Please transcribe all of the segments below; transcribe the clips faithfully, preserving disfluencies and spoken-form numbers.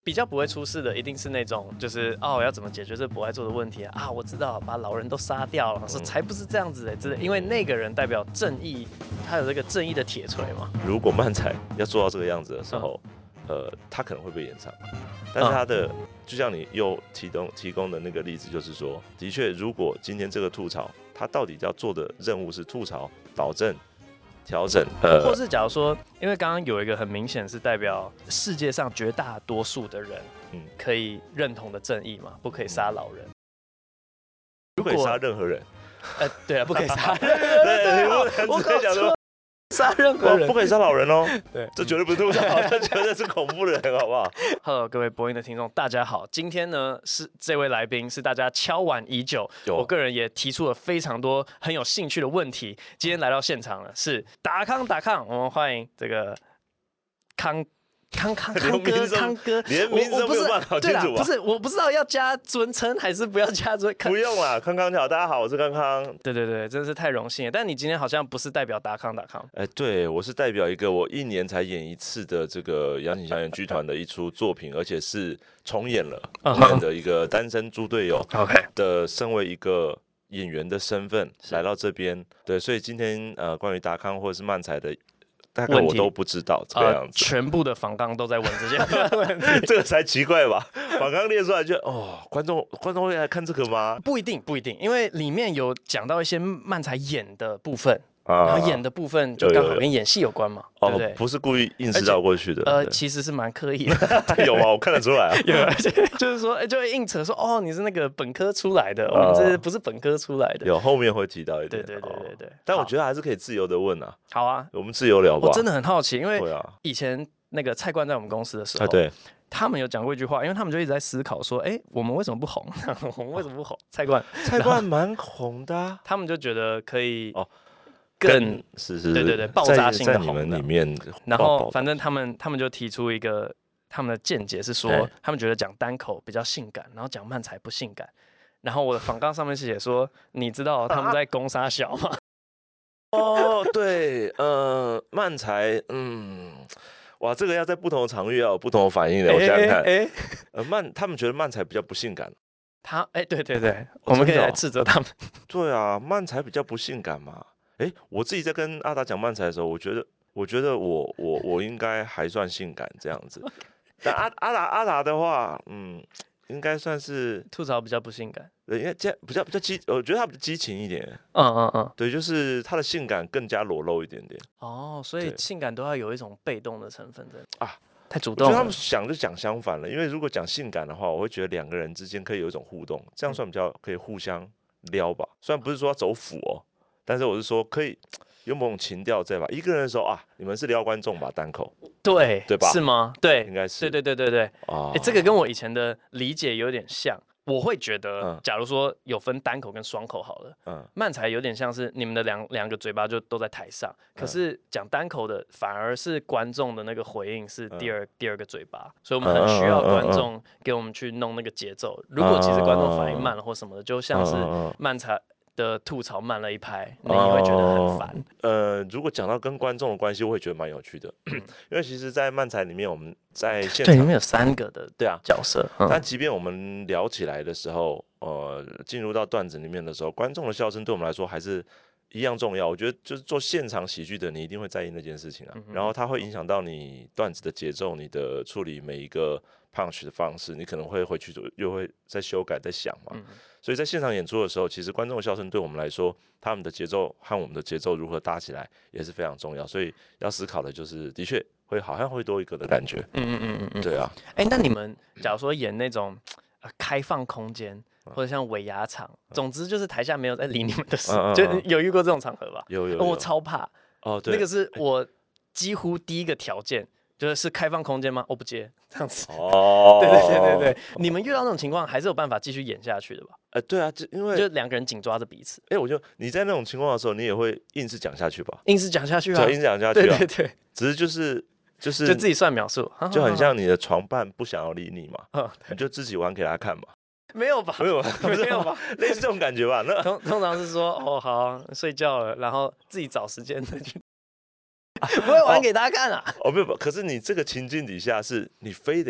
比较不会出事的，一定是那种就是哦，我要怎么解决这不爱做的问题啊？啊我知道，把老人都杀掉了，说才不是这样子的之类，因为那个人代表正义，他有这个正义的铁锤嘛。 如果漫才要做到这个样子的时候，嗯、呃，他可能会被延长，但是他的、嗯、就像你又提供提供的那个例子，就是说，的确，如果今天这个吐槽，他到底要做的任务是吐槽、导正。调整，呃， 或是假如说，因为刚刚有一个很明显是代表世界上绝大多数的人，嗯，可以认同的正义嘛，不可以杀老人， 不可以杀任何人， 呃，对啊，不可以杀任何人，对，我直接讲说杀任何人， 不可以杀老人哦， 对， 这绝对不是吐槽，这绝对是恐怖的人，好不好 ？Hello， 各位播音的听众，大家好，今天呢是这位来宾是大家敲碗已久，我个人也提出了非常多很有兴趣的问题，今天来到现场了，是达康达康，我们欢迎这个康。康康康哥，康哥， 连名字都没有办法搞清楚不是，我不知道要加尊称还是不要加尊。 不用啦，康康好，大家好，我是康康。 对对对，真的是太荣幸了。但你今天好像不是代表达康达康， 哎，对我是代表一个我一年才演一次的这个杨景祥演剧团的一出作品，而且是重演了，重演的一个单身猪队友。 OK 的，身为一个演员的身份来到这边，对，所以今天呃，关于达康或者是漫才的。大概我都不知道这个样子， 呃、全部的访纲都在问这些问题， 这个才奇怪吧？访纲列出来就哦，观众观众会来看这个吗？ 不一定，不一定，因为里面有讲到一些漫才演的部分。啊、然后演的部分就刚好跟演戏有关嘛， 有有有对不对？ 哦，不是故意硬是绕过去的。 呃，其实是蛮刻意的。 有吗？我看得出来啊。 有，就是说，哎，就会硬扯说，哦，你是那个本科出来的，我们这不是本科出来的。 有后面会提到一点。 对对对对对。 但我觉得还是可以自由的问啊。 好啊， 我们自由聊吧。 我真的很好奇，因为以前那个蔡冠在我们公司的时候， 对。 他们有讲过一句话，因为他们就一直在思考说，哎，我们为什么不红？我们为什么不红？蔡冠， 蔡冠蛮红的、啊， 他们就觉得可以哦， 更是是， 对对对，爆炸性的红在你们里面。 然后反正他们他们就提出一个他们的见解是说，他们觉得讲单口比较性感，然后讲漫才不性感。然后我的访纲上面是写说，你知道他们在攻杀小吗？ 哦，对，呃，漫才，嗯。哇，这个要在不同的场域要有不同的反应的。我想想看，欸呃，漫他们觉得漫才比较不性感。 他，哎、欸，对对对，哦、我们可以来斥责他们。 对啊，漫才比较不性感嘛。哎、欸，我自己在跟阿达讲漫才的时候，我觉得，我觉得我我我应该还算性感这样子。但阿阿达阿达的话，嗯，应该算是吐槽比较不性感。 对，因为这比较比较激，我觉得他比较激情一点。 嗯嗯嗯， 对，就是他的性感更加裸露一点点。 哦，所以性感都要有一种被动的成分在啊， 太主动了。 我觉得他们想就讲相反了，因为如果讲性感的话，我会觉得两个人之间可以有一种互动，这样算比较可以互相撩吧。虽然不是说要走腐哦，但是我是说可以有某种情调在吧。一个人的时候啊，你们是撩观众吧，单口。 对对吧？ 是吗？对， 应该是。 对对对对对。啊、欸，这个跟我以前的理解有点像。我会觉得，假如说有分单口跟双口好了，嗯，漫才有点像是你们的两两个嘴巴就都在台上，可是讲单口的反而是观众的那个回应是第二、嗯、第二个嘴巴，所以我们很需要观众给我们去弄那个节奏。如果其实观众反应慢了或什么的，就像是漫才的吐槽慢了一拍，你会觉得很烦。 哦、呃，如果讲到跟观众的关系，我会觉得蛮有趣的，嗯、因为其实，在漫才里面，我们在现场对里面有三个的对啊角色， 嗯、但即便我们聊起来的时候，呃，进入到段子里面的时候，观众的笑声对我们来说还是一样重要。我觉得就是做现场喜剧的，你一定会在意那件事情啊，嗯、然后它会影响到你段子的节奏，你的处理每一个 punch 的方式，你可能会回去又会再修改、再想嘛。嗯、所以在现场演出的时候，其实观众的笑声对我们来说，他们的节奏和我们的节奏如何搭起来也是非常重要。所以要思考的就是，的确会好像会多一个的感觉。嗯嗯嗯嗯嗯，对啊。 哎、欸，那你们假如说演那种、呃、开放空间，或者像尾牙场，嗯、总之就是台下没有在理你们的事，嗯、就有遇过这种场合吧？ 有有有， 我超怕。 哦，对， 那个是我几乎第一个条件。就是是开放空间吗？我不接，这样子。哦，对对对对对，你们遇到那种情况，还是有办法继续演下去的吧？ 呃，对啊，就因为就两个人紧抓着彼此。 哎、欸，我就你在那种情况的时候，你也会硬是讲下去吧？ 硬是讲下去啊， 硬是讲下去啊。 对对对， 只是就是就是就自己算秒数， 就很像你的床伴不想要理你嘛，你就自己玩给他看嘛。 没有吧？ 没有吧？没有吧？类似这种感觉吧？那通通常是说哦好睡觉了，然后自己找时间再去。不会玩给大家看啊！ 哦，没有，可是你这个情境底下是，你非得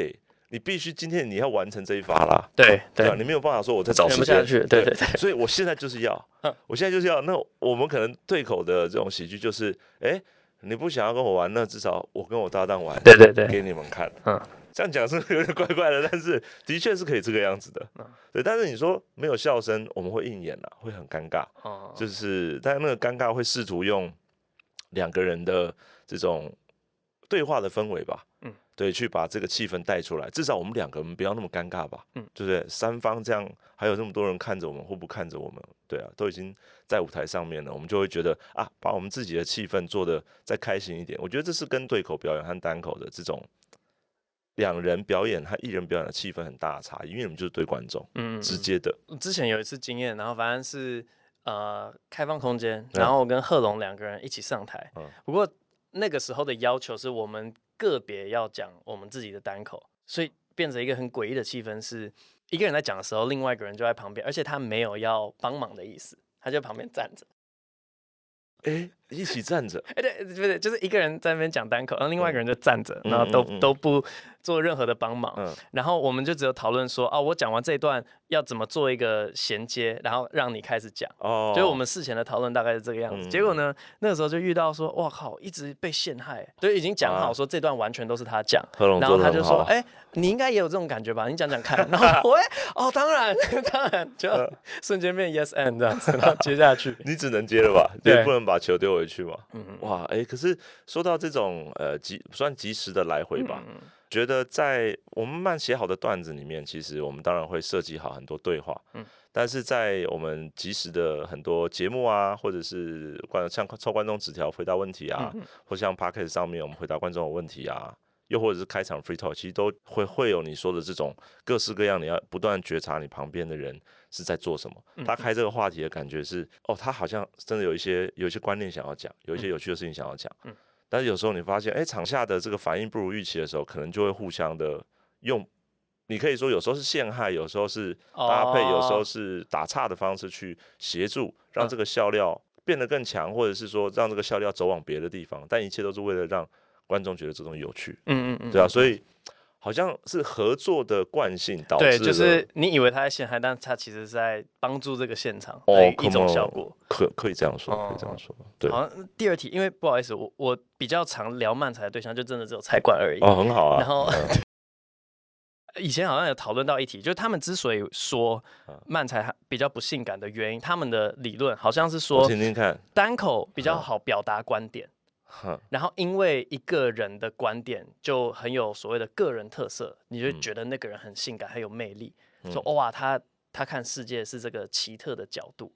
你必须今天你要完成这一发啦， 对对啊，你没有办法说我在找时间， 对对对对， 所以我现在就是要，我现在就是要。那我们可能对口的这种喜剧就是，哎，你不想要跟我玩，那至少我跟我搭档玩， 对对对， 给你们看。嗯，这样讲是有点怪怪的，但是的确是可以这个样子的。对，但是你说没有笑声，我们会硬演啊，会很尴尬。哦，就是，但那个尴尬会试图用两个人的这种对话的氛围吧。嗯。对，去把这个气氛带出来，至少我们两个人不要那么尴尬吧，嗯，对不对？三方这样还有这么多人看着我们或不看着我们，对啊，都已经在舞台上面了，我们就会觉得啊，把我们自己的气氛做得再开心一点。我觉得这是跟对口表演和单口的这种两人表演和一人表演的气氛很大的差异，因为你们就是对观众，嗯，直接的。 之前有一次经验，然后反正是呃开放空间，然后我跟贺龙两个人一起上台，嗯，不过那个时候的要求是我们个别要讲我们自己的单口，所以变成一个很诡异的气氛，是一个人在讲的时候，另外一个人就在旁边，而且他没有要帮忙的意思，他就旁边站着。 哎，一起站着， 哎，对，不对，就是一个人在那边讲单口，然后另外一个人就站着，然后都都不做任何的帮忙，然后我们就只有讨论说，哦，我讲完这一段要怎么做一个衔接，然后让你开始讲，哦，就是我们事前的讨论大概是这个样子。结果呢，那个时候就遇到说，哇靠，一直被陷害，就已经讲好说这段完全都是他讲，然后他就说，哎，你应该也有这种感觉吧？你讲讲看。然后我，哦，当然，当然，就瞬间变 yes and 这样子，然后接下去， 你只能接了吧？对，不能把球丢回去嘛。嗯嗯，哇，哎，可是说到这种呃及算及时的来回吧，嗯、觉得在我们慢写好的段子里面，其实我们当然会设计好很多对话，嗯，但是在我们及时的很多节目啊，或者是观像抽观众纸条回答问题啊，嗯、或像 Podcast 上面我们回答观众的问题啊。又或者是开场 free talk， 其实都会会有你说的这种各式各样，你要不断觉察你旁边的人是在做什么。他开这个话题的感觉是，哦，他好像真的有一些有一些观念想要讲，有一些有趣的事情想要讲。但是有时候你发现，哎，场下的这个反应不如预期的时候，可能就会互相的用，你可以说有时候是陷害，有时候是搭配，有时候是打岔的方式去协助，让这个笑料变得更强，或者是说让这个笑料走往别的地方。但一切都是为了让观众觉得这种有趣，嗯嗯嗯，对啊，所以好像是合作的惯性导致了， 对，就是你以为他在陷害，但他其实是在帮助这个现场的一种效果， 哦、可可以这样说，可以这样说。对， 好像第二题，因为不好意思，我我比较常聊漫才的对象就真的只有菜馆而已。 哦，很好啊。 然后、嗯、以前好像有讨论到一题，就是他们之所以说漫才比较不性感的原因，他们的理论好像是说， 听听看， 单口比较好表达观点。然后因为一个人的观点就很有所谓的个人特色，你就觉得那个人很性感，很有魅力，嗯、说哇，他他看世界是这个奇特的角度。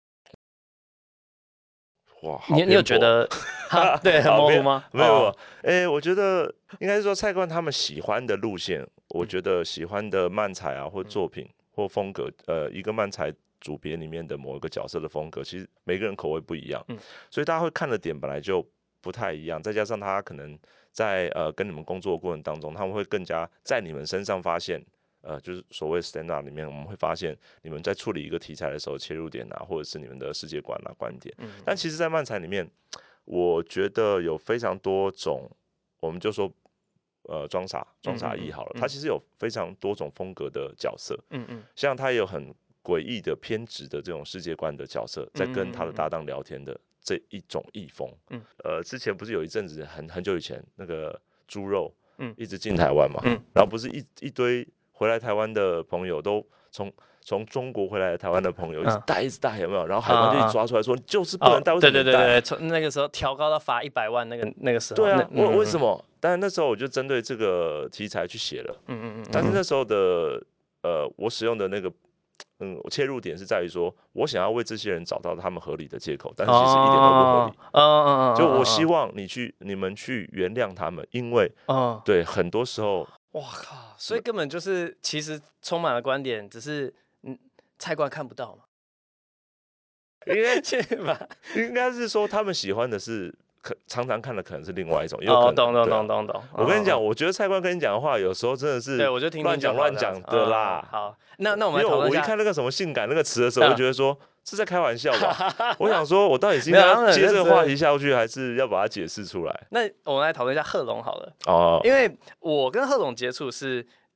哇， 你你有觉得对很模糊吗？ 没有，哎、哦，我觉得应该是说蔡冠他们喜欢的路线，我觉得喜欢的漫才啊或作品、嗯、或风格，呃，一个漫才组别里面的某一个角色的风格，其实每个人口味不一样，嗯、所以大家会看的点本来就不太一样，再加上他可能在呃跟你们工作的过程当中，他们会更加在你们身上发现，呃，就是所谓 stand up 里面，我们会发现你们在处理一个题材的时候，切入点啊，或者是你们的世界观啊、观点。嗯、但其实，在漫才里面，我觉得有非常多种，我们就说呃装傻装傻一好了，他其实有非常多种风格的角色。嗯嗯，像他也有很诡异的偏执的这种世界观的角色，在跟他的搭档聊天的。这一种艺风，嗯，呃，之前不是有一阵子很很久以前，那个猪肉，嗯，一直进台湾嘛，嗯，然后不是一一堆回来台湾的朋友都从从中国回来的台湾的朋友一直带一直带有没有？然后海关就一抓出来说，就是不能带，为什么带？对对对对，从那个时候调高到罚一百万，那个那个时候， 对啊，为为什么？但是那时候我就针对这个题材去写了，嗯嗯嗯，但是那时候的呃，我使用的那个。嗯，切入点是在于说，我想要为这些人找到他们合理的借口，但是其实一点都不合理。嗯嗯嗯，就我希望你去，你们去原谅他们，因为，嗯，对，很多时候， 哇靠，所以根本就是其实充满了观点，只是嗯，菜官看不到嘛。 应该吧？应该是说他们喜欢的是。可常常看的可能是另外一种，也有可能。 哦，懂懂懂懂懂。 我跟你讲，我觉得蔡官跟你讲的话，有时候真的是， 对我就听乱讲乱讲的啦。 好，那那我们因为我一看那个什么性感那个词的时候，我就觉得说是在开玩笑吧。我想说，我到底是应该接这个话题下去，还是要把它解释出来？ 那我们来讨论一下贺龙好了。哦，因为我跟贺龙接触是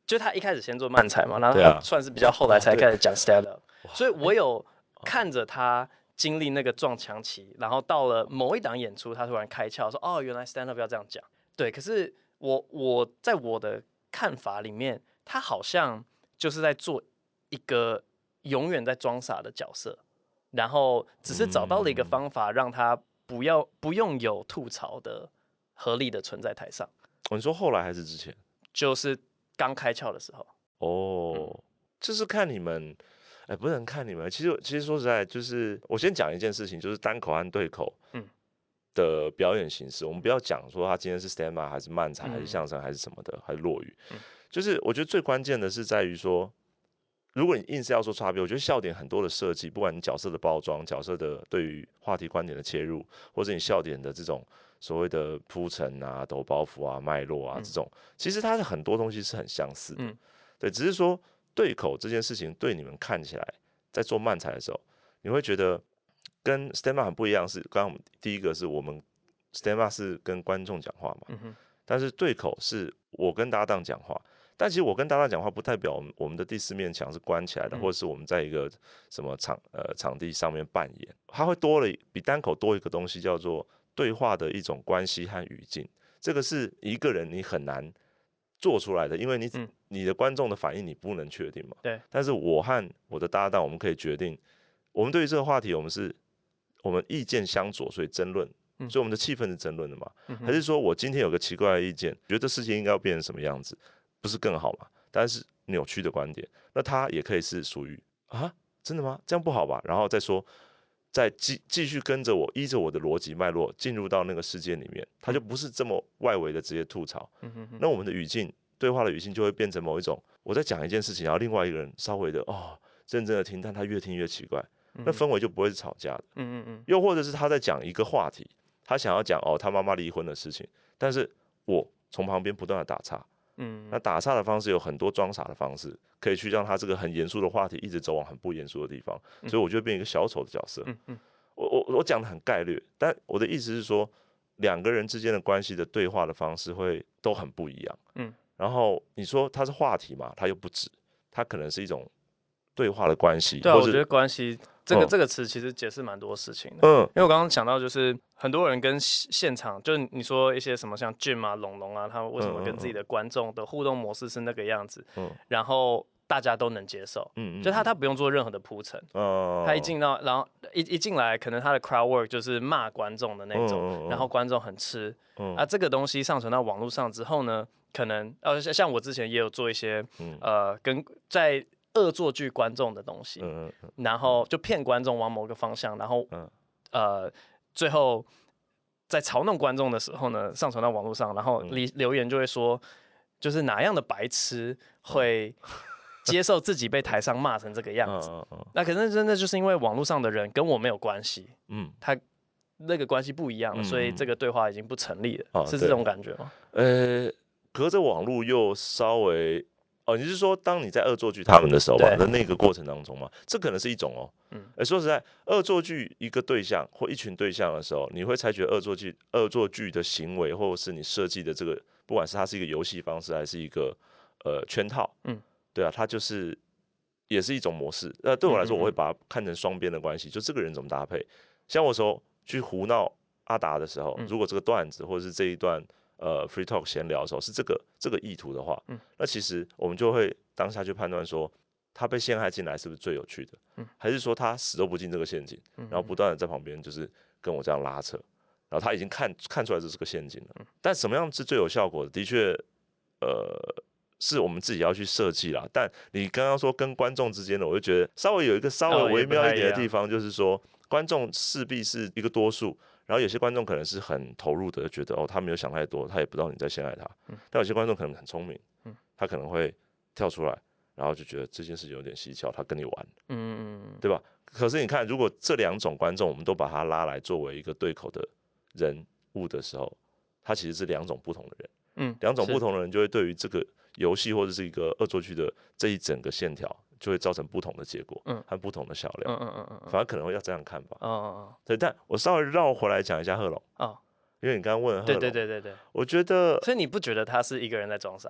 就他一开始先做漫才嘛，然后他算是比较后来才开始讲 stand up，、啊、所以我有看着他经历那个撞墙期，然后到了某一档演出，他突然开窍说：“哦，原来 stand up 要这样讲。”对，可是我我在我的看法里面，他好像就是在做一个永远在装傻的角色，然后只是找到了一个方法，让他不要不用有吐槽的合理的存在台上。 哦、你说后来还是之前？ 就是刚开窍的时候。 哦，嗯、就是看你们，哎，不能看你们。其实其实说实在，就是我先讲一件事情，就是单口和对口，嗯。的表演形式，我们不要讲说他今天是 stand up 还是漫才还是相声还是什么的，还是落语，嗯、就是我觉得最关键的是在于说，如果你硬是要说差别，我觉得笑点很多的设计，不管你角色的包装、角色的对于话题观点的切入，或者你笑点的这种所谓的铺陈啊、抖包袱啊、脉络啊、嗯、这种，其实它的很多东西是很相似的，嗯、对，只是说对口这件事情对你们看起来，在做漫才的时候，你会觉得。跟 stand up 很不一样是，刚刚我们第一个是我们 stand up 是跟观众讲话嘛，嗯、但是对口是我跟搭档讲话，但其实我跟搭档讲话不代表我们我们的第四面墙是关起来的，嗯、或者是我们在一个什么场呃场地上面扮演，它会多了比单口多一个东西叫做对话的一种关系和语境，这个是一个人你很难做出来的，因为你、嗯、你的观众的反应你不能确定嘛， 对， 但是我和我的搭档我们可以决定，我们对于这个话题我们是。我们意见相左，所以争论，所以我们的气氛是争论的嘛？嗯、还是说我今天有个奇怪的意见，觉得这世界应该要变成什么样子，不是更好吗？但是扭曲的观点，那它也可以是属于啊，真的吗？这样不好吧？然后再说，再继继续跟着我，依着我的逻辑脉络进入到那个世界里面，它就不是这么外围的直接吐槽。嗯、那我们的语境，对话的语境就会变成某一种，我在讲一件事情，然后另外一个人稍微的哦，认真的听，但他越听越奇怪。那氛围就不会是吵架的，嗯嗯嗯，又或者是他在讲一个话题，他想要讲哦他妈妈离婚的事情，但是我从旁边不断的打岔，嗯，那打岔的方式有很多装傻的方式，可以去让他这个很严肃的话题一直走往很不严肃的地方，所以我就变一个小丑的角色，嗯嗯，我我我讲的很概略，但我的意思是说，两个人之间的关系的对话的方式会都很不一样，嗯，然后你说它是话题嘛，它又不止，它可能是一种对话的关系， 对啊，我觉得关系。这个、嗯、这个词其实解释蛮多事情的，嗯，因为我刚刚讲到，就是很多人跟现场，就是你说一些什么像 Jim 啊、龙龙啊，他们为什么跟自己的观众的互动模式是那个样子，嗯，然后大家都能接受，嗯，就他他不用做任何的铺陈，哦，他一进到，然后一一进来，可能他的 crowd work 就是骂观众的那种，嗯嗯、然后观众很吃，嗯，啊，这个东西上传到网络上之后呢，可能呃像我之前也有做一些，嗯、呃，跟在。恶作剧观众的东西，嗯嗯、然后就骗观众往某个方向，然后、嗯、呃，最后在嘲弄观众的时候呢，上传到网络上，然后留留言就会说，就是哪样的白痴会接受自己被台上骂成这个样子？嗯嗯嗯、那可能真的就是因为网络上的人跟我没有关系，嗯，他那个关系不一样了，嗯、所以这个对话已经不成立了，嗯、是这种感觉吗？ 呃，隔着网络又稍微。哦，你是说当你在恶作剧他们的时候吧，在那个过程当中嘛，这可能是一种哦。嗯，哎，说实在，恶作剧一个对象或一群对象的时候，你会采取恶作剧、恶作剧的行为，或者是你设计的这个，不管是它是一个游戏方式，还是一个呃圈套，嗯，对啊，它就是也是一种模式。那对我来说，我会把它看成双边的关系，就这个人怎么搭配。像我说去胡闹阿达的时候，如果这个段子或者是这一段。呃 ，free talk 闲聊的时候是这个这个意图的话，嗯、那其实我们就会当下去判断说，他被陷害进来是不是最有趣的，嗯、还是说他死都不进这个陷阱，嗯、然后不断的在旁边就是跟我这样拉扯，然后他已经看看出来这是个陷阱了，嗯、但什么样是最有效果的？的确，呃，是我们自己要去设计啦。但你刚刚说跟观众之间的，我就觉得稍微有一个稍微微妙一点的地方，就是说观众势必是一个多数。然后有些观众可能是很投入的，觉得哦，他没有想太多，他也不知道你在陷害他。嗯、但有些观众可能很聪明，嗯、他可能会跳出来，然后就觉得这件事情有点蹊跷，他跟你玩，嗯、对吧？可是你看，如果这两种观众我们都把他拉来作为一个对口的人物的时候，他其实是两种不同的人。嗯，两种不同的人就会对于这个游戏或者是一个恶作剧的这一整个线条。就会造成不同的结果，嗯，和不同的笑料，嗯嗯嗯嗯，反而可能会要这样看吧，哦哦哦，对，但我稍微绕回来讲一下贺龙，哦，因为你刚刚问贺龙， 对对对对对， 我觉得， 所以你不觉得他是一个人在装傻？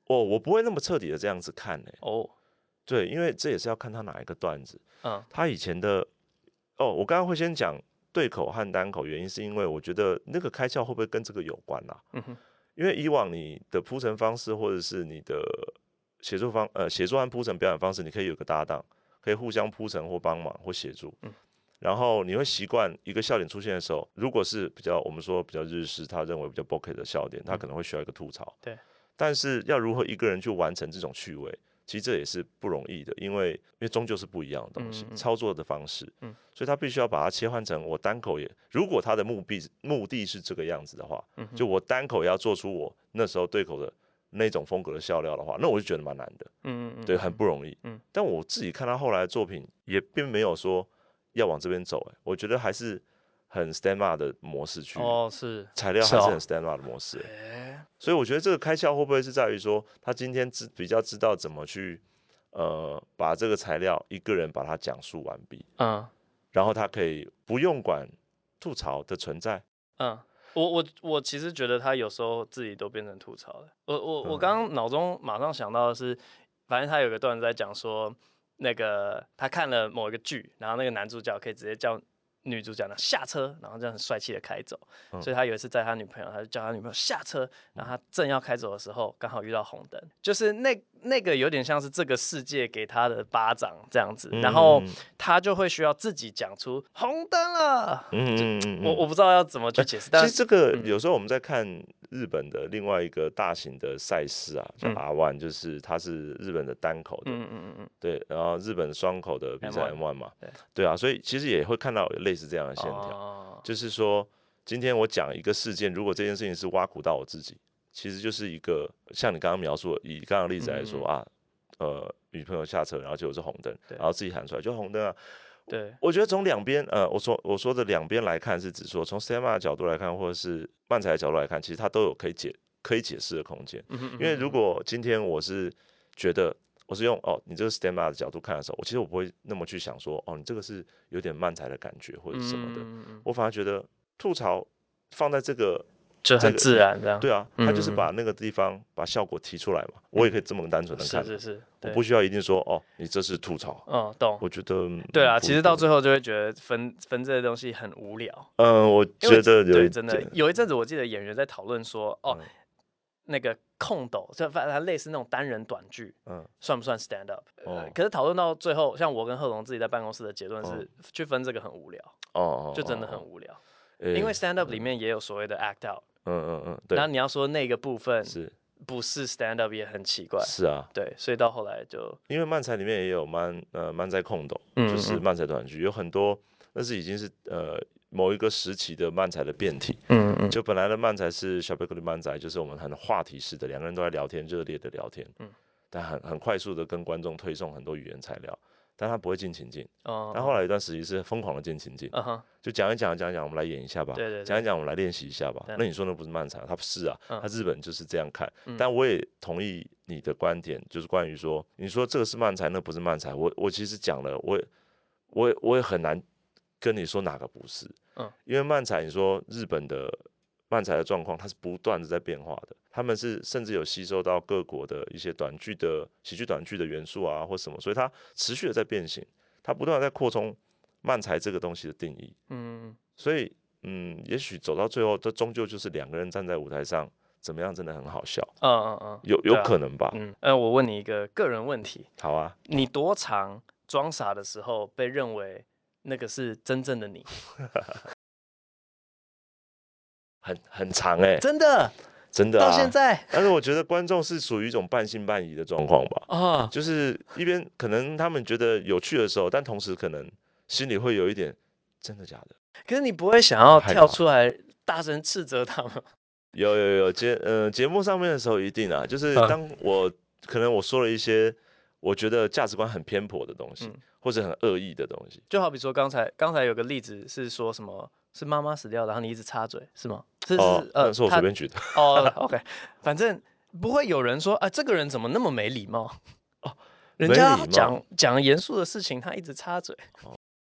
哦，我不会那么彻底的这样子看呢、欸。 哦， 对，因为这也是要看他哪一个段子。 嗯， 他以前的哦，我刚刚会先讲对口和单口，原因是因为我觉得那个开窍会不会跟这个有关啊？ 嗯哼， 因为以往你的铺陈方式，或者是你的写作方呃写作和铺陈表演方式，你可以有个搭档，可以互相铺陈或帮忙或协助。 嗯， 然后你会习惯一个笑点出现的时候，如果是比较我们说比较日式，他认为比较 bokeh 的笑点，他可能会需要一个吐槽。 对。 但是要如何一个人去完成这种趣味，其实这也是不容易的，因为因为终究是不一样的东西， 嗯嗯操作的方式， 嗯所以他必须要把它切换成我单口也，如果他的目的目的是这个样子的话， 嗯就我单口也要做出我那时候对口的那种风格的笑料的话，那我就觉得蛮难的， 嗯嗯对，很不容易。 嗯但我自己看他后来的作品，也并没有说要往这边走、欸，我觉得还是很 stand up 的模式去， 哦，是材料还是很是哦， stand up 的模式、欸。 哎， 所以我觉得这个开窍会不会是在于说，他今天知比较知道怎么去，呃，把这个材料一个人把它讲述完毕， 嗯然后他可以不用管吐槽的存在。 嗯，我我我其实觉得他有时候自己都变成吐槽了。我我我嗯刚刚脑中马上想到的是，反正他有个段子在讲说，那个他看了某一个剧，然后那个男主角可以直接叫女主角呢下车，然后这样很帅气的开走。 嗯所以他有一次载他女朋友，他就叫他女朋友下车，然后他正要开走的时候，刚好遇到红灯，就是那那个有点像是这个世界给他的巴掌这样子，然后嗯他就会需要自己讲出红灯了。 嗯嗯嗯嗯。 我我不知道要怎么去解释，但其实这个嗯有时候我们在看日本的另外一个大型的赛事啊，叫嗯 R 一，就是它是日本的单口的， 嗯嗯嗯嗯对，然后日本双口的比赛 M1 M 一嘛， 对， 对啊，所以其实也会看到有类似这样的线条， 哦， 就是说今天我讲一个事件，如果这件事情是挖苦到我自己，其实就是一个像你刚刚描述的，以刚刚的例子来说、 嗯啊，呃，女朋友下车，然后结果是红灯， 对然后自己喊出来就红灯啊。 对， 我觉得从两边，呃，我说我说的两边来看，是指说从 stand up 的角度来看，或者是漫才的角度来看，其实它都有可以解可以解释的空间。 嗯哼因为如嗯哼果今天我是觉得我是用哦你这个 stand up 的角度看的时候，我其实我不会那么去想说哦你这个是有点漫才的感觉或者什么的， 嗯嗯， 我反而觉得吐槽放在这个就很这个地， 自然这样， 对啊，他就是把嗯那个地方把效果提出来嘛，我也可以这么单纯的看啊， 是是是，对， 我不需要一定说哦你这是吐槽， 嗯懂， 我觉得对啊，其实到嗯不一定。 最后就会觉得分分这些东西很无聊， 嗯，我因为觉得有对真的一点， 有一阵子我记得演员在讨论说，哦嗯那个空斗，就反正类似那种单人短剧， 嗯算不算 stand up？、呃、 哦可是讨论到最后，像我跟贺龙自己在办公室的结论是， 嗯去分这个很无聊， 哦哦就真的哦哦， 很无聊。因为诶， stand up 里面也有所谓的 act out， 嗯嗯嗯，对， 那你要说那个部分是不是 stand up 也很奇怪， 是啊， 对，所以到后来就， 因为漫才里面也有漫呃漫才空斗，就嗯嗯是漫才短剧，有很多那是已经是呃某一个时期的漫才的变体。 嗯嗯就本来的漫才是小贝克的漫才，就是我们很话题式的，两个人都在聊天，热烈的聊天， 嗯但很很快速的跟观众推送很多语言材料，但他不会进情境。 哦， 但后来有一段时期是疯狂的进情境， 嗯哼， 就讲一讲讲一讲，我们来演一下吧， 对对对讲一讲我们来练习一下吧。 对那你说那不是漫才？他不是啊， 嗯他日本就是这样看。 嗯但我也同意你的观点，就是关于说，你说这个是漫才，那不是漫才。我我其实讲了，我也我也我也很难跟你说哪个不是， 嗯因为漫才，你说日本的漫才的状况，它是不断的在变化的，他们是甚至有吸收到各国的一些短剧的喜剧短剧的元素啊，或什么，所以它持续的在变形，它不断的在扩充漫才这个东西的定义。 嗯所以，嗯，也许走到最后，这终究就是两个人站在舞台上，怎么样真的很好笑， 嗯嗯嗯， 有有对啊可能吧？ 嗯，呃，我问你一个个人问题， 好啊， 你多长装傻的时候被认为那个是真正的你？ 很很长哎、 真的， 真的到现啊。 在但是我觉得观众是属于一种半信半疑的状况吧， 啊， 就是一边可能他们觉得有趣的时候，但同时可能心里会有一点真的假的， 可是你不会想要害怕。 跳出来大声斥责他们？ 有有有节呃节目上面的时候一定啊，就是嗯当我可能我说了一些我觉得价值观很偏颇的东西， 嗯或者很恶意的东西， 就好比说刚才刚才有个例子是说什么是妈妈死掉，然后你一直插嘴是吗？是哦， 是呃那是我他随便举的。 哦 OK，反正不会有人说啊这个人怎么那么没礼貌哦，人没家礼貌讲讲严肃的事情他一直插嘴。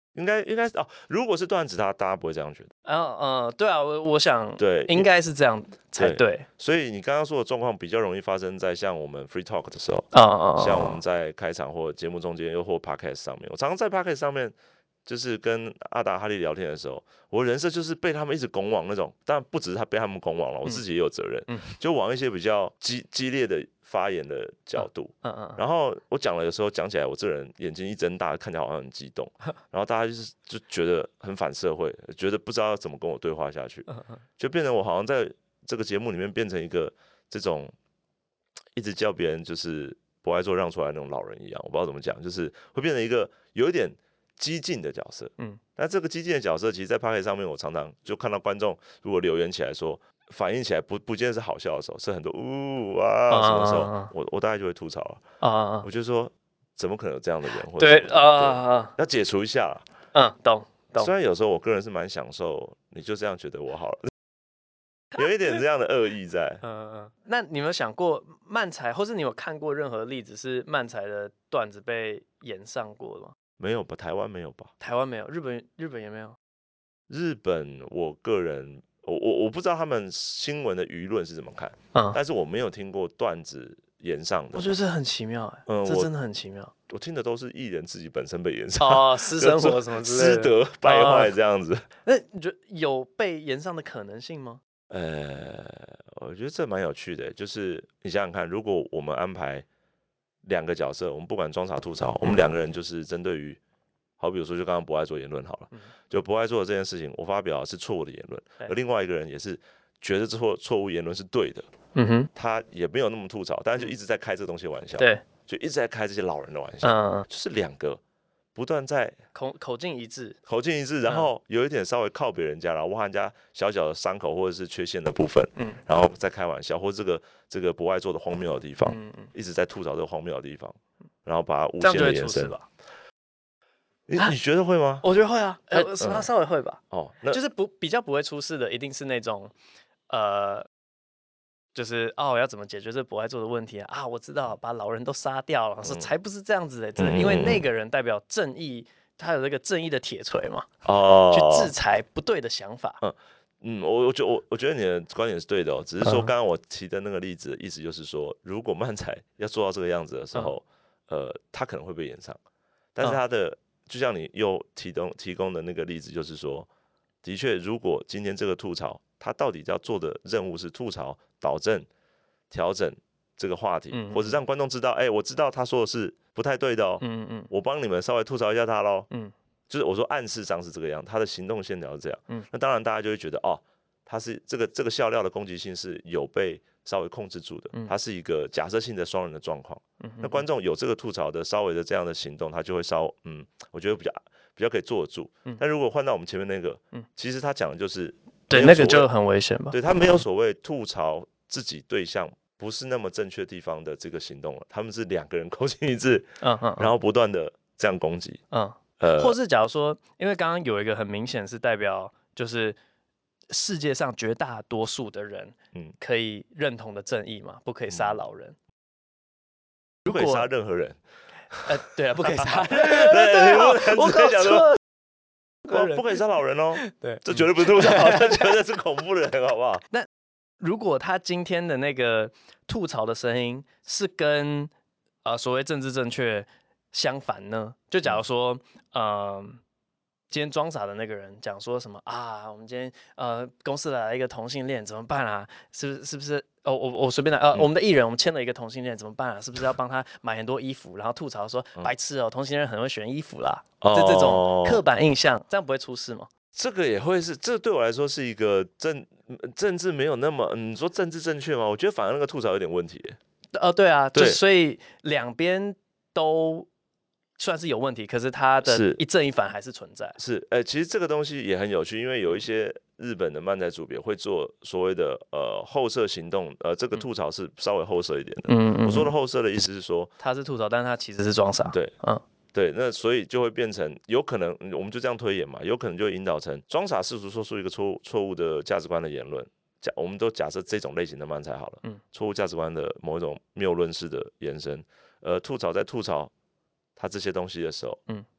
应该应该是哦，如果是段子，他大家不会这样觉得。 嗯嗯，对啊，我我想对， 应该是这样才对。对， 所以你刚刚说的状况比较容易发生在像我们 free talk 的时候， 嗯嗯嗯， 像我们在开场或节目中间，又或 podcast 上面，我常常在 podcast 上面。就是跟阿达哈利聊天的时候，我人设就是被他们一直拱往那种，当然不只是他被他们拱往了，我自己也有责任，嗯嗯、就往一些比较激激烈的发言的角度，嗯嗯嗯、然后我讲了，有时候讲起来，我这人眼睛一睁大，看起来好像很激动，然后大家就是就觉得很反社会，觉得不知道怎么跟我对话下去，就变成我好像在这个节目里面变成一个这种一直叫别人就是不爱做让出来那种老人一样，我不知道怎么讲，就是会变成一个有一点激进的角色，嗯，那这个激进的角色，其实，在 Podcast 上面，我常常就看到观众如果留言起来说，反应起来不不见得是好笑的时候，是很多呜啊什么时候，我我大概就会吐槽了，啊，我就说怎么可能有这样的人，或者对啊，要解除一下， 嗯，懂懂。 虽然有时候我个人是蛮享受，你就这样觉得我好了，有一点这样的恶意在。 嗯嗯，那你有没有想过漫才，或是你有看过任何例子是漫才的段子被演上过的吗？ 没有吧，台湾没有吧？ 台湾没有，日本日本也没有。 日本，我个人，我我我不知道他们新闻的舆论是怎么看，嗯，但是我没有听过段子演上的。 我觉得这很奇妙，哎，嗯，这真的很奇妙。 我听的都是艺人自己本身被演上， 哦，私生活什么之类的， 私德败坏这样子。 那你觉得有被演上的可能性吗？ 呃，我觉得这蛮有趣的，就是你想想看，如果我们安排两个角色，我们不管装傻吐槽，我们两个人就是针对于，好比如说就刚刚不爱做言论好了，就不爱做的这件事情，我发表的是错误的言论，而另外一个人也是觉得这错错误言论是对的，嗯哼，他也没有那么吐槽，但是就一直在开这个东西的玩笑，对，就一直在开这些老人的玩笑，嗯，就是两个不断在口口径一致， 口径一致，然后有一点稍微靠别人家，然后挖人家小小的伤口或者是缺陷的部分，嗯，然后再开玩笑，或者这个这个不爱做的荒谬的地方，嗯嗯，一直在吐槽这个荒谬的地方，然后把它无限的延伸吧。你你觉得会吗？ 我觉得会啊，呃，稍稍微会吧。哦，就是不比较不会出事的，一定是那种，呃。就是哦，要怎么解决这不爱做的问题啊？啊，我知道，把老人都杀掉了。说才不是这样子的，真的，因为那个人代表正义，他有这个正义的铁锤嘛，哦，去制裁不对的想法。 嗯嗯，我我觉我我觉得你的观点是对的哦，只是说刚刚我提的那个例子，意思就是说，如果漫才要做到这个样子的时候，呃，他可能会被演上，但是他的就像你又提供提供的那个例子，就是说，的确，如果今天这个吐槽，他到底要做的任务是吐槽。导正、调整这个话题，嗯嗯，或者让观众知道，哎、欸，我知道他说的是不太对的哦，嗯嗯，我帮你们稍微吐槽一下他喽，嗯，就是我说暗示上是这个样，他的行动线条是这样，嗯，那当然大家就会觉得，哦，他是这个这个笑料的攻击性是有被稍微控制住的，嗯，它是一个假设性的双人的状况，嗯，那观众有这个吐槽的稍微的这样的行动，他就会稍，嗯，我觉得比较比较可以坐得住，嗯，但如果换到我们前面那个，嗯，其实他讲的就是。 对，那个就很危险吧？ 对，他没有所谓吐槽自己对象不是那么正确地方的这个行动了，他们是两个人口径一致，嗯嗯，然后不断的这样攻击， 嗯，呃，或是假如说，因为刚刚有一个很明显是代表就是世界上绝大多数的人，嗯，可以认同的正义嘛，不可以杀老人， 不可以杀任何人， 呃，对啊，不可以杀， 对对，我搞错。不, 不可以杀老人哦，对，这绝对不是吐槽，这绝对是恐怖的人，好不好？ 那如果他今天的那个吐槽的声音是跟呃所谓政治正确相反呢？就假如说，嗯、呃，今天装傻的那个人讲说什么啊？我们今天呃公司来了一个同性恋，怎么办啊？是不是？是不是？哦，我我随便来，呃，嗯、我们的艺人，我们签了一个同性恋，怎么办啊？是不是要帮他买很多衣服？然后吐槽说，嗯、白痴哦，同性恋很会选衣服啦，哦、这这种刻板印象，这样不会出事吗？ 这个也会是，这对我来说是一个政政治没有那么，你说政治正确吗？我觉得反而那个吐槽有点问题。 呃，对啊，对，所以两边都算是有问题，可是它的一正一反还是存在。 是，哎、欸，其实这个东西也很有趣，因为有一些日本的漫才组别会做所谓的呃后设行动，呃，这个吐槽是稍微后设一点的。嗯嗯。我说的后设的意思是说， 他是吐槽，但是他其实是装傻。 对，嗯。对，那所以就会变成有可能，我们就这样推演嘛，有可能就会引导成装傻试图说出一个错误错误的价值观的言论，假我们都假设这种类型的漫才好了，嗯，错误价值观的某一种谬论式的延伸，呃，吐槽在吐槽他这些东西的时候，嗯，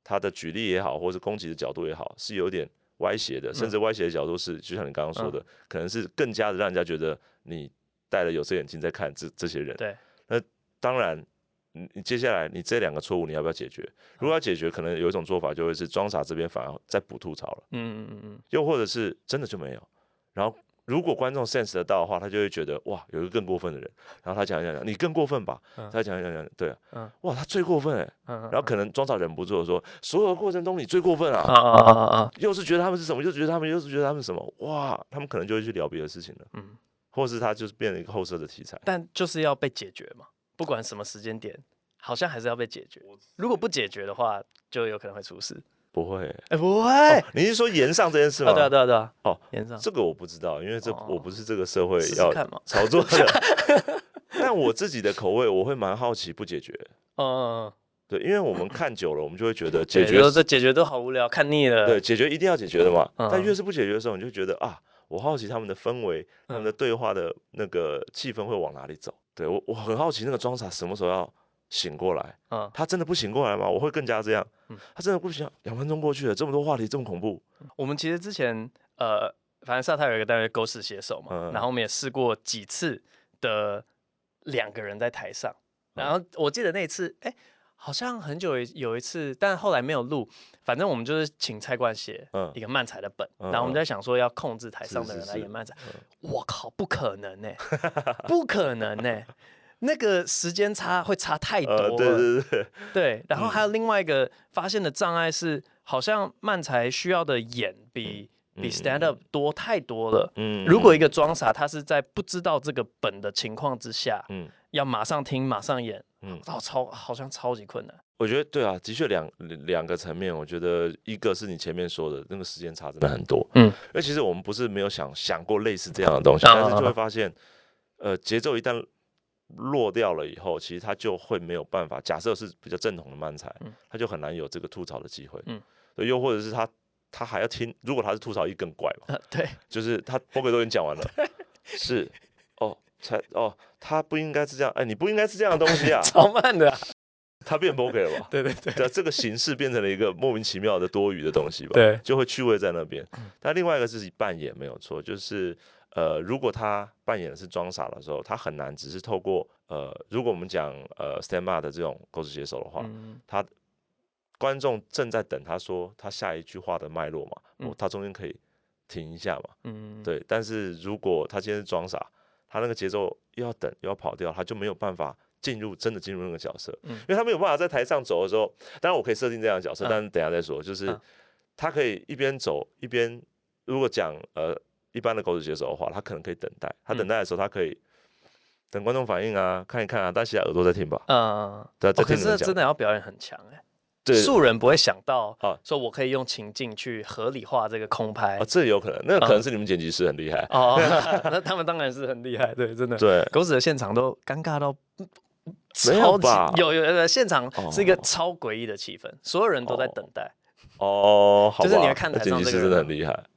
他的举例也好，或是攻击的角度也好，是有点歪斜的，甚至歪斜的角度是，就像你刚刚说的，嗯、可能是更加的让人家觉得你戴了有色眼镜在看这这些人。 对， 那当然，你接下来你这两个错误你要不要解决？如果要解决，可能有一种做法就会是装傻这边反而再补吐槽了。 嗯嗯嗯又或者是真的就没有，然后。如果观众 sense 得到的话，他就会觉得哇，有一个更过分的人，然后他讲一讲讲，你更过分吧？嗯、他讲一讲讲，对啊，嗯、哇，他最过分哎，嗯、然后可能庄长忍不住说，所有的过程中你最过分啊，啊啊啊啊又是觉得他们是什么，又是觉得他们，又是觉得他们什么，哇，他们可能就会去聊别的事情了，嗯，或是他就是变成一个后设的题材， 但就是要被解决嘛，不管什么时间点，好像还是要被解决，如果不解决的话，就有可能会出事。 不会， 哎、欸，不会、 哦。你是说延上这件事吗？ 哦、对啊，对啊，对啊。 哦， 延上这个我不知道，因为这、哦、我不是这个社会试试要操作的。但我自己的口味，我会蛮好奇不解决。嗯嗯嗯。对，因为我们看久了，我们就会觉得解决这解决都好无聊，看腻了。 对，解决一定要解决的嘛。嗯、但越是不解决的时候，你就觉得啊，我好奇他们的氛围、他们的对话的那个气氛会往哪里走。对我，我很好奇那个装傻什么时候要醒过来。嗯、他真的不醒过来吗？我会更加这样。嗯、他真的不行，两分钟过去了，这么多话题，这么恐怖。 我们其实之前呃，反正萨泰有一个单元狗屎写手嘛，嗯、然后我们也试过几次的两个人在台上，然后我记得那一次，哎、欸，好像很久有一次，但后来没有录。反正我们就是请蔡冠写一个漫才的本，嗯、然后我们在想说要控制台上的人来演漫才。我靠，不可能呢、欸，不可能呢、欸。那个时间差会差太多了，呃、 对对对， 对。然后还有另外一个发现的障碍是，好像漫才需要的演比、嗯、比 stand up 多太多了。嗯，如果一个装傻，他是在不知道这个本的情况之下，嗯，要马上听马上演，嗯，哦，超好像超级困难。 我觉得对啊，的确两两个层面，我觉得一个是你前面说的那个时间差真的很多，嗯，因为其实我们不是没有想想过类似这样的东西，嗯、但是就会发现，呃，节奏一旦落掉了以后，其实他就会没有办法。假设是比较正统的漫才，嗯、他就很难有这个吐槽的机会。嗯，又或者是他他还要听，如果他是吐槽一更怪嘛， 呃、对， 就是他波哥都已经讲完了，是哦，才哦，他不应该是这样，哎，你不应该是这样的东西啊， 超慢的、啊， 他变波哥了吧？ 对对对，对， 这个形式变成了一个莫名其妙的多余的东西吧？ 对， 就会趣味在那边。但另外一个是扮演没有错，就是。呃，如果他扮演的是装傻的时候，他很难只是透过呃，如果我们讲呃 stand up 的这种狗屎写手的话，嗯、他观众正在等他说他下一句话的脉络嘛，嗯、他中间可以停一下嘛，嗯、对。但是如果他今天是装傻，他那个节奏又要等又要跑掉，他就没有办法进入真的进入那个角色，嗯、因为他没有办法在台上走的时候，当然我可以设定这样的角色，嗯、但是等一下再说，就是他可以一边走一边，如果讲呃。一般的狗屎写手的话，他可能可以等待。他等待的时候，他可以等观众反应啊，看一看啊，但其他耳朵在听吧。嗯，对，在听你们讲。 可是真的要表演很强哎、欸，素人不会想到啊，说我可以用情境去合理化这个空拍。 啊，这有可能，那可能是你们剪辑师很厉害哦。那他们当然是很厉害，对，真的。 对， 狗屎的现场都尴尬到超级有有有，现场是一个超诡异的气氛，所有人都在等待。 哦，好吧， 就是你会看台上剪辑师真的很厉害。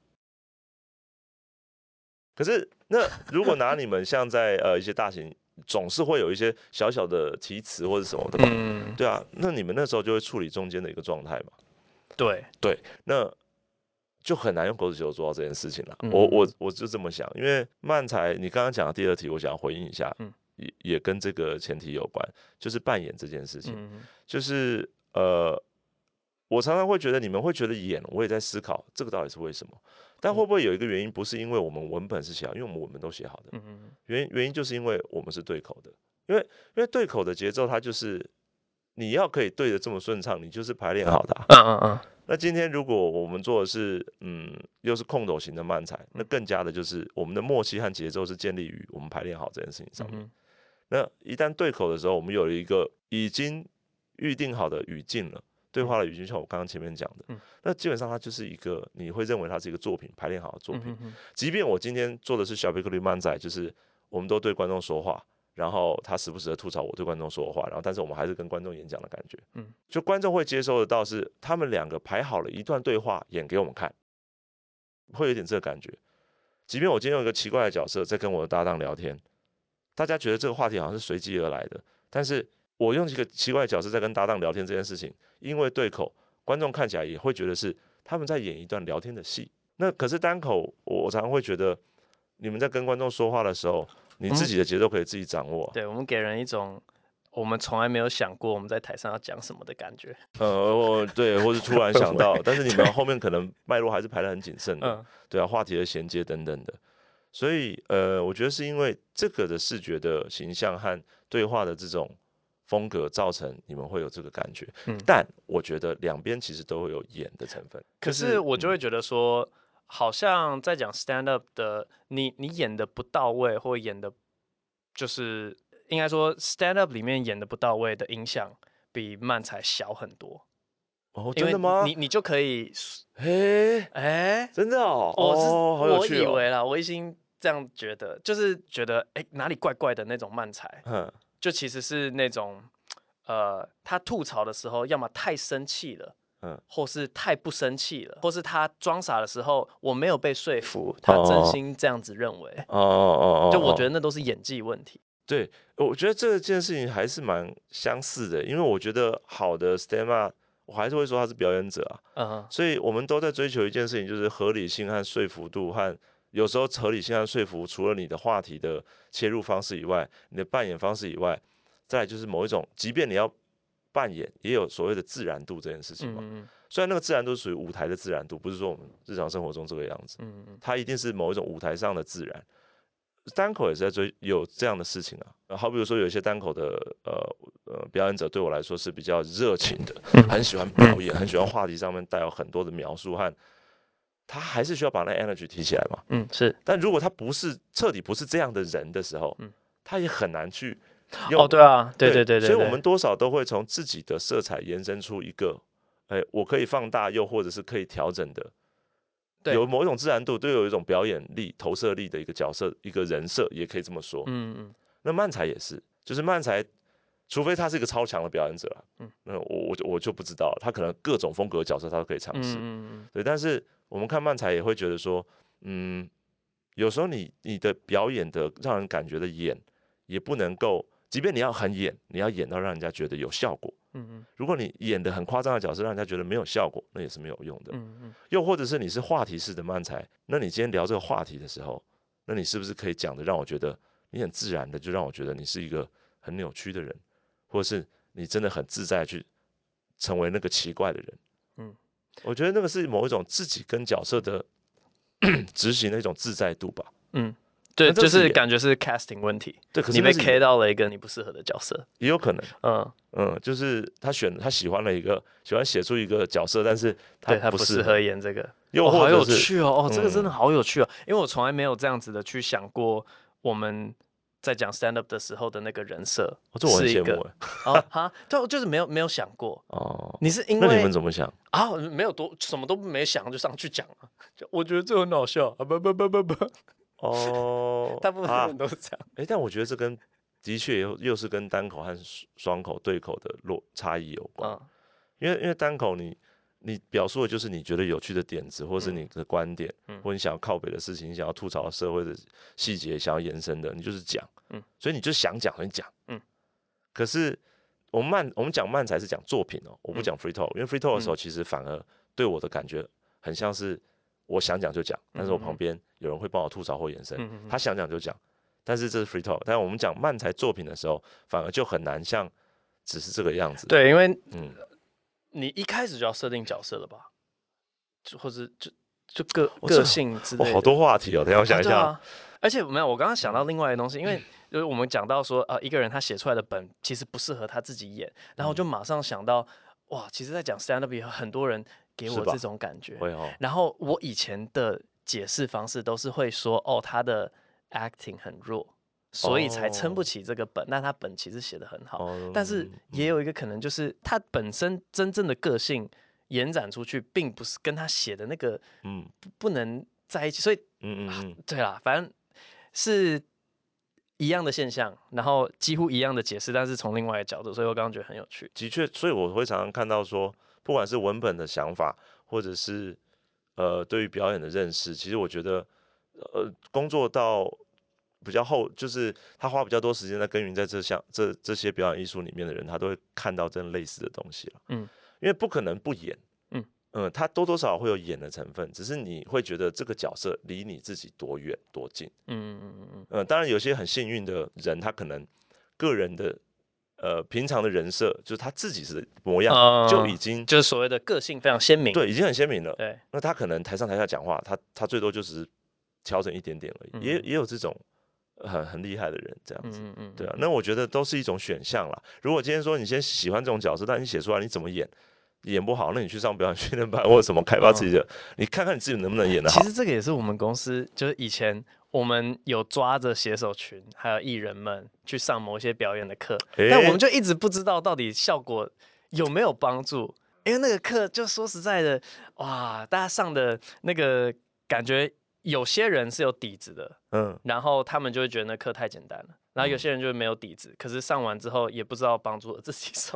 可是，那如果拿你们像在呃一些大型，总是会有一些小小的题词或者什么的嘛，嗯、对啊，那你们那时候就会处理中间的一个状态嘛？ 对对，那就很难用狗屎写手做到这件事情了。嗯、我我我就这么想，因为漫才你刚刚讲的第二题，我想要回应一下，嗯、也也跟这个前提有关，就是扮演这件事情，嗯、就是呃。我常常会觉得你们会觉得演，我也在思考这个到底是为什么。但会不会有一个原因，不是因为我们文本是写好，因为我们文本都写好的。嗯、原因原因就是因为我们是对口的，因为因为对口的节奏，它就是你要可以对得这么顺畅，你就是排练好的、啊。嗯嗯嗯。那今天如果我们做的是嗯又是空斗型的漫才，那更加的就是我们的默契和节奏是建立于我们排练好这件事情上面。嗯、那一旦对口的时候，我们有了一个已经预定好的语境了。对话的语境像我刚刚前面讲的，嗯、那基本上它就是一个你会认为它是一个作品，排练好的作品。嗯、哼哼即便我今天做的是小贝克利漫才，就是我们都对观众说话，然后他时不时的吐槽我对观众说的话，然后但是我们还是跟观众演讲的感觉。嗯、就观众会接收得到是他们两个排好了一段对话演给我们看，会有点这个感觉。即便我今天有一个奇怪的角色在跟我的搭档聊天，大家觉得这个话题好像是随机而来的，但是我用一个奇怪的角色在跟搭档聊天这件事情，因为对口， 观众看起来也会觉得是他们在演一段聊天的戏。那可是单口，我常常会觉得，你们在跟观众说话的时候，你自己的节奏可以自己掌握。 对，我们给人一种我们从来没有想过我们在台上要讲什么的感觉。 呃，对，或是突然想到，但是你们后面可能脉络还是排得很谨慎的，嗯、对啊，话题的衔接等等的。所以，呃，我觉得是因为这个的视觉的形象和对话的这种风格，造成你们会有这个感觉。嗯，但我觉得两边其实都会有演的成分。 可是我就会觉得说，嗯、好像在讲 stand up 的，你你演的不到位，或演的，就是应该说 stand up 里面演的不到位的影响，比漫才小很多。 哦，真的吗？ 你你就可以， 嘿，哎，真的哦， 我是、 哦、好有趣哦、 我以为啦，我一心这样觉得，就是觉得哎、欸、哪里怪怪的那种漫才，嗯，就其实是那种，呃，他吐槽的时候，要么太生气了，嗯，或是太不生气了，或是他装傻的时候，我没有被说服，他真心这样子认为，哦哦哦，就我觉得那都是演技问题。 对，我觉得这件事情还是蛮相似的，因为我觉得好的 stand up。我还是会说他是表演者啊， uh-huh. 所以我们都在追求一件事情，就是合理性和说服度，和有时候合理性和说服，除了你的话题的切入方式以外，你的扮演方式以外，再来就是某一种，即便你要扮演，也有所谓的自然度这件事情嘛。嗯、虽然那个自然度属于舞台的自然度，不是说我们日常生活中这个样子，嗯、它一定是某一种舞台上的自然。单口也是在追有这样的事情啊，好比如说有一些单口的呃呃表演者，对我来说是比较热情的，嗯、很喜欢表演，嗯、很喜欢话题上面带有很多的描述和，他还是需要把那 energy 提起来嘛。 嗯，是。 但如果他不是彻底不是这样的人的时候，嗯、他也很难去哦，对啊，对对对 对, 对， 所以我们多少都会从自己的色彩延伸出一个，哎，我可以放大，又或者是可以调整的。有某一种自然度，都有一种表演力、投射力的一个角色、一个人设，也可以这么说。嗯嗯。那漫才也是，就是漫才，除非他是一个超强的表演者啊，嗯，那我我就我就不知道了，他可能各种风格的角色他都可以尝试。嗯嗯。对，但是我们看漫才也会觉得说，嗯，有时候你你的表演的让人感觉的演，也不能够，即便你要很演，你要演到让人家觉得有效果。嗯嗯，如果你演的很夸张的角色，让人家觉得没有效果，那也是没有用的。嗯嗯，又或者是你是话题式的漫才，那你今天聊这个话题的时候，那你是不是可以讲的让我觉得你很自然的，就让我觉得你是一个很扭曲的人，或者是你真的很自在去成为那个奇怪的人？嗯，我觉得那个是某一种自己跟角色的执行的一种自在度吧。嗯。 对，就是感觉是 casting 问题。 对，可是你被 K 到了一个你不适合的角色， 也有可能。嗯嗯，就是他选他喜欢了一个，喜欢写出一个角色，但是他不适合演这个。 又或者是、 哦、好有趣哦，哦，这个真的好有趣哦，因为我从来没有这样子的去想过，我们在讲 stand up 的时候的那个人设是一个。哦哈，对，就是没有没有想过。哦， 你是因为那你们怎么想啊？没有多什么都没想就上去讲了，就我觉得这很好笑啊！不不不不不。哦，大部分人都是这样。 哎、啊，但我觉得这跟的确又又是跟单口和双口对口的落差异有关。嗯、因为因为单口你你表述的就是你觉得有趣的点子，或是你的观点，嗯、或你想要靠北的事情，你想要吐槽社会的细节，想要延伸的，你就是讲。嗯、所以你就想讲很讲。嗯。可是我们漫我们讲漫才是讲作品哦，我不讲 free talk，、嗯、因为 free talk 的时候其实反而对我的感觉很像是。我想讲就讲，但是我旁边有人会帮我吐槽或延伸。嗯、他想讲就讲，但是这是 free talk。但是我们讲漫才作品的时候，反而就很难像只是这个样子。 对，因为嗯，你一开始就要设定角色了吧，就或者就就个、哦、个性之类的、 哦。好多话题哦，等一下我想一下。啊啊、而且没有，我刚刚想到另外的东西，嗯、因为就是我们讲到说，呃，一个人他写出来的本其实不适合他自己演，然后就马上想到，哇，其实在讲 stand up 有很多人。给我这种感觉，哦、然后我以前的解释方式都是会说，哦，他的 acting 很弱，所以才撑不起这个本。但、哦、他本其实写得很好，哦、但是也有一个可能就是他本身真正的个性延展出去，并不是跟他写的那个，嗯，不能在一起。所以，嗯嗯嗯，对啦，反正是一样的现象，然后几乎一样的解释，但是从另外一个角度，所以我刚刚觉得很有趣。 的确，所以我会常常看到说。不管是文本的想法，或者是呃对于表演的认识，其实我觉得，呃，工作到比较后，就是他花比较多时间在耕耘在这项这这些表演艺术里面的人，他都会看到真类似的东西了。嗯，因为不可能不演， 嗯，它多多少少会有演的成分，只是你会觉得这个角色离你自己多远多近。嗯嗯嗯嗯。呃，当然有些很幸运的人，他可能个人的呃平常的人设，就是他自己是模样、呃、就已经就是所谓的个性非常鲜明， 对，已经很鲜明了。 对， 那他可能台上台下讲话，他他最多就是调整一点点而已，嗯、也也有这种。很很厉害的人这样子，嗯嗯对啊，那我觉得都是一种选项啦。如果今天说你先喜欢这种角色，但你写出来你怎么演，演不好，那你去上表演训练班或者什么开发自己的，嗯、你看看你自己能不能演得好。 其实这个也是我们公司，就是以前我们有抓着写手群还有艺人们去上某些表演的课，欸、但我们就一直不知道到底效果有没有帮助，因为那个课就说实在的，哇，大家上的那个感觉。有些人是有底子的，嗯，然后他们就会觉得那课太简单了，然后有些人就没有底子，嗯、可是上完之后也不知道帮助了自己什么。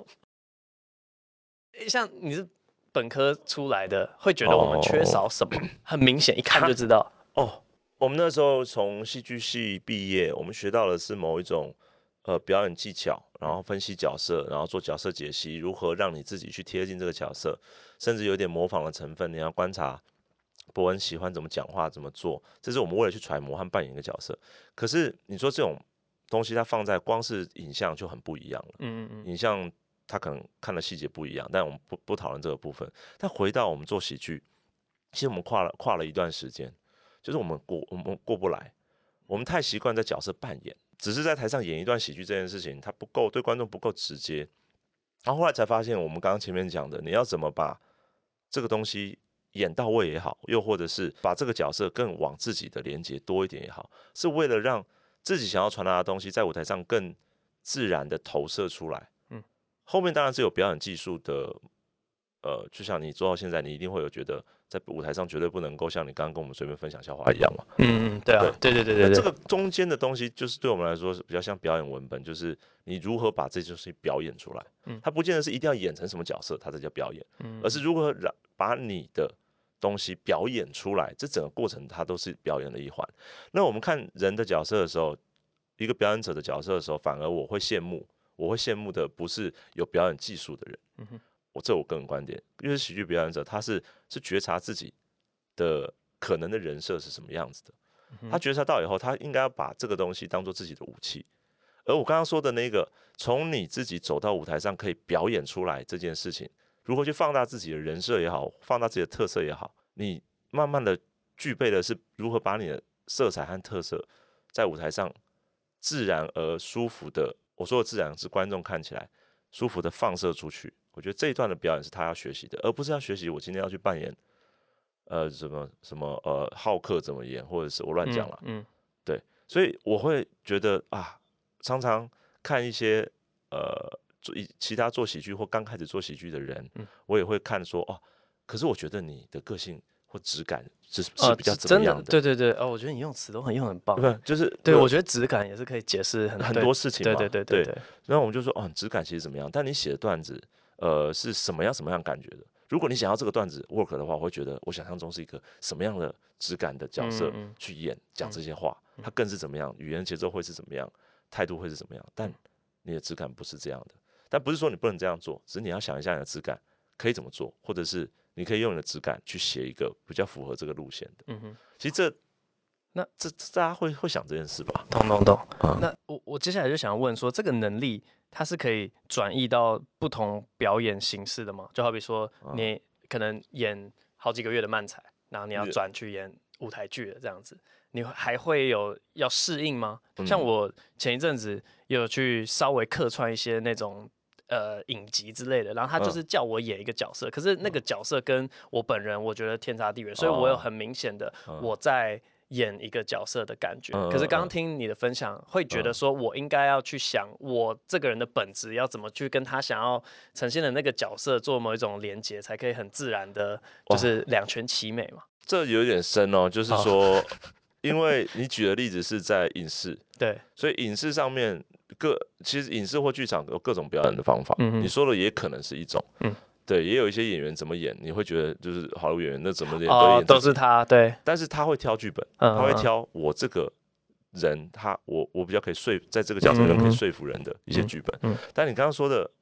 像你是本科出来的，会觉得我们缺少什么？哦、很明显，一看就知道。 哦，我们那时候从戏剧系毕业，我们学到的是某一种呃表演技巧，然后分析角色，然后做角色解析，如何让你自己去贴近这个角色，甚至有点模仿的成分，你要观察。伯恩喜欢怎么讲话，怎么做，这是我们为了去揣摩和扮演一个角色。可是你说这种东西，它放在光是影像就很不一样了。嗯嗯影像它可能看的细节不一样，但我们不不讨论这个部分。但回到我们做喜剧，其实我们跨了跨了一段时间，就是我们过我们过不来，我们太习惯在角色扮演，只是在台上演一段喜剧这件事情，它不够对观众不够直接。然后后来才发现，我们刚刚前面讲的，你要怎么把这个东西。演到位也好，又或者是把这个角色更往自己的连接多一点也好，是为了让自己想要传达的东西在舞台上更自然的投射出来。嗯，后面当然是有表演技术的，呃，就像你做到现在，你一定会有觉得在舞台上绝对不能够像你刚刚跟我们随便分享笑话一样嘛。 嗯嗯，对啊，对对对对对。 这个中间的东西，就是对我们来说是比较像表演文本，就是你如何把这些东西表演出来。嗯，它不见得是一定要演成什么角色，它才叫表演，嗯，而是如何让把你的东西表演出来，这整个过程它都是表演的一环。那我们看人的角色的时候，一个表演者的角色的时候，反而我会羡慕，我会羡慕的不是有表演技术的人，嗯哼，我这我个人观点，因为喜剧表演者他是是觉察自己的可能的人设是什么样子的，他觉察到以后，他应该要把这个东西当做自己的武器。而我刚刚说的那个，从你自己走到舞台上可以表演出来这件事情。如何去放大自己的人设也好，放大自己的特色也好，你慢慢的具备的是如何把你的色彩和特色在舞台上自然而舒服的，我说的自然是观众看起来舒服的放射出去。我觉得这一段的表演是他要学习的，而不是要学习我今天要去扮演呃什么什么呃浩克怎么演，或者是我乱讲了，嗯，嗯对，所以我会觉得啊，常常看一些呃。其他做喜剧或刚开始做喜剧的人，嗯、我也会看说哦，可是我觉得你的个性或质感是是比较怎么样的？ 呃、的对对对，哦，我觉得你用词都很用很棒， 不就是对，我觉得质感也是可以解释很很多事情嘛， 对对对对对。 然后我们就说哦，质感其实怎么样？但你写的段子，呃，是什么样什么样感觉的？如果你想要这个段子 work 的话，我会觉得我想象中是一个什么样的质感的角色去演讲这些话，嗯、它更是怎么样？语言节奏会是怎么样？态度会是怎么样？但你的质感不是这样的。但不是说你不能这样做，只是你要想一下你的质感可以怎么做，或者是你可以用你的质感去写一个比较符合这个路线的。嗯哼，其实这那这大家会会想这件事吧？ 懂懂懂。嗯、那我我接下来就想问说，这个能力它是可以转移到不同表演形式的吗？就好比说你可能演好几个月的漫才，然后你要转去演舞台剧的这样子。你还会有要适应吗？像我前一阵子有去稍微客串一些那种呃影集之类的，然后他就是叫我演一个角色，可是那个角色跟我本人我觉得天差地远，所以我有很明显的我在演一个角色的感觉。可是刚刚听你的分享，会觉得说我应该要去想我这个人的本质要怎么去跟他想要呈现的那个角色做某一种连结，才可以很自然的，就是两全其美嘛。 这有点深哦，就是说。因为你举的例子是在影视， 对， 所以影视上面各其实影视或剧场有各种表演的方法，嗯、你说的也可能是一种，嗯、对，也有一些演员怎么演，你会觉得就是好的演员那怎么演都演、 哦、都是他，对， 但是他会挑剧本，嗯、他会挑我这个人，他我我比较可以说在这个角色里面可以说服人的一些剧本。嗯嗯、但你刚刚说的，我我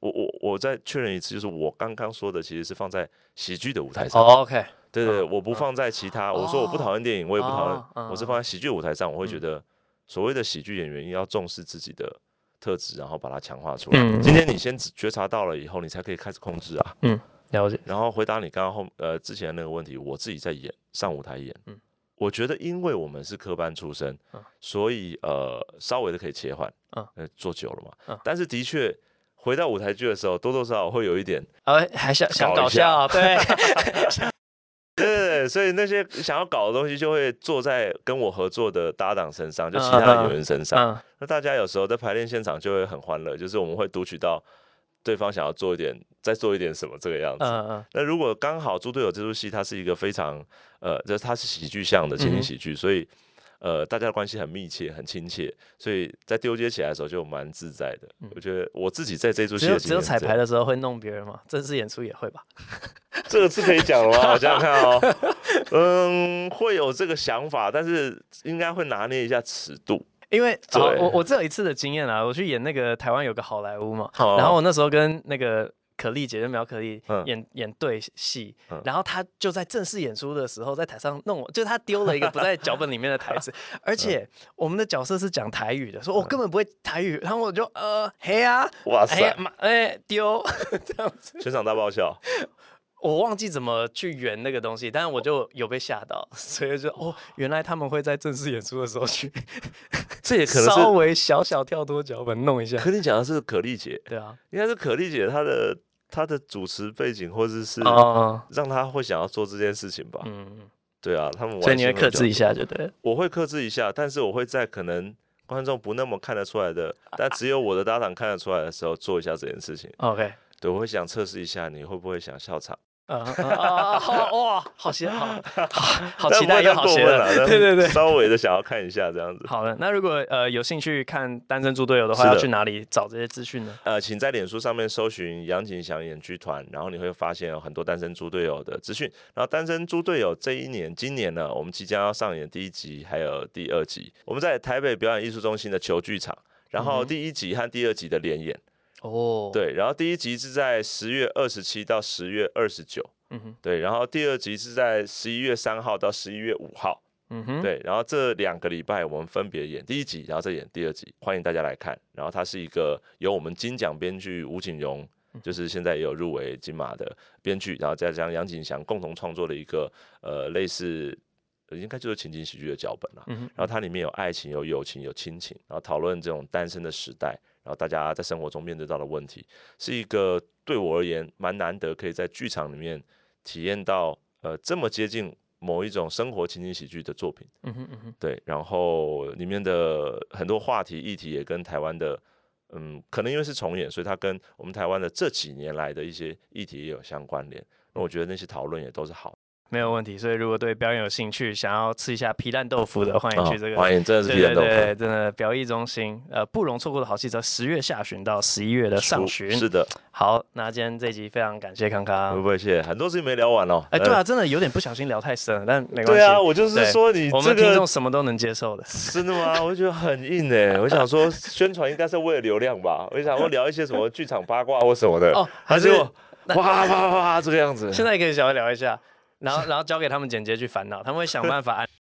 我再确认一次，就是我刚刚说的其实是放在喜剧的舞台上。 哦、OK， 对对，我不放在其他。我说我不讨厌电影，我也不讨厌，我是放在喜剧舞台上，我会觉得所谓的喜剧演员要重视自己的特质，然后把它强化出来。嗯、今天你先觉察到了以后，你才可以开始控制啊。 嗯，了解。 然后回答你刚刚后呃之前的那个问题，我自己在演上舞台演，嗯，我觉得因为我们是科班出身，嗯、所以呃稍微的可以切换，嗯，呃做久了嘛，嗯，但是的确。回到舞台剧的时候，多多少少会有一点， 呃，还想想搞笑，对， 对对对，所以那些想要搞的东西，就会坐在跟我合作的搭档身上，就其他的演员身上。嗯嗯、那大家有时候在排练现场就会很欢乐，就是我们会读取到对方想要做一点，再做一点什么这个样子。嗯嗯、那如果刚好《猪队友》这出戏，它是一个非常呃，就是它是喜剧向的情景喜剧，嗯、所以。呃，大家的关系很密切，很亲切，所以在丢接起来的时候就蛮自在的。嗯、我觉得我自己在这出戏的只有彩排的时候会弄别人吗？正式演出也会吧？ 这个是可以讲的吗？我想想看哦，嗯，会有这个想法，但是应该会拿捏一下尺度。 因为我我只有一次的经验啦，我去演那个台湾有个好莱坞嘛，哦、然后我那时候跟那个。可丽姐就苗可丽演、嗯、演对戏，嗯、然后她就在正式演出的时候在台上弄我，就是她丢了一个不在脚本里面的台词，而且我们的角色是讲台语的，说我根本不会台语，然后我就呃嘿啊， 哇塞， 哎丢、欸、这样子， 全场大爆笑。 我忘记怎么去圆那个东西，但是我就有被吓到，所以就哦，原来他们会在正式演出的时候去， 这也可能是稍微小小跳脱脚本弄一下。 可你讲的是可丽姐， 对啊， 应该是可丽姐她的她的主持背景，或者是让她会想要做这件事情吧。嗯，对啊，他们所以你会克制一下，就对了。 我会克制一下，但是我会在可能观众不那么看得出来的，但只有我的搭档看得出来的时候做一下这件事情。 OK， 对，我会想测试一下你会不会想笑场。 啊啊！哇，好邪，好好期待又好邪了，对对对， 稍微的想要看一下这样子。 好的，那如果呃有兴趣看《单身猪队友》的话，要去哪里找这些资讯呢？ 呃，请在脸书上面搜寻杨景祥演剧团，然后你会发现有很多单身猪队友的资讯。然后单身猪队友这一年，今年呢，我们即将要上演第一集还有第二集。我们在台北表演艺术中心的球剧场，然后第一集和第二集的联演。哦，对，然后第一集是在十月二十七到十月二十九，嗯哼，对，然后第二集是在十一月三号到十一月五号，嗯哼，对，然后这两个礼拜我们分别演第一集，然后再演第二集，欢迎大家来看。然后它是一个由我们金奖编剧吴景荣，就是现在也有入围金马的编剧，然后再加上杨景祥共同创作的一个呃类似。应该就是情景喜剧的脚本啦，嗯、然后它里面有爱情、有友情、有亲情，然后讨论这种单身的时代，然后大家在生活中面对到的问题，是一个对我而言蛮难得可以在剧场里面体验到呃这么接近某一种生活情景喜剧的作品，嗯哼嗯哼，对，然后里面的很多话题议题也跟台湾的，嗯，可能因为是重演，所以它跟我们台湾的这几年来的一些议题也有相关联，那我觉得那些讨论也都是好的。 没有问题，所以如果对表演有兴趣，想要吃一下皮蛋豆腐的，欢迎去这个， 哦、欢迎，真的是皮蛋豆腐， 对对对，真的表艺中心，呃，不容错过的好戏，在十月下旬到十一月的上旬， 是的。 好，那今天这集非常感谢康康， 不会谢，很多事情没聊完哦。 哎，对啊，真的有点不小心聊太深了，但没关系。 对啊，我就是说你、这个， 我们听众什么都能接受的。 真的吗？我觉得很硬哎，我想说宣传应该是为了流量吧，我想说聊一些什么剧场八卦或什么的，哦，还是哇哇哇哇这个样子。 现在可以小微聊一下。然后，然后交给他们剪接去烦恼，他们会想办法按。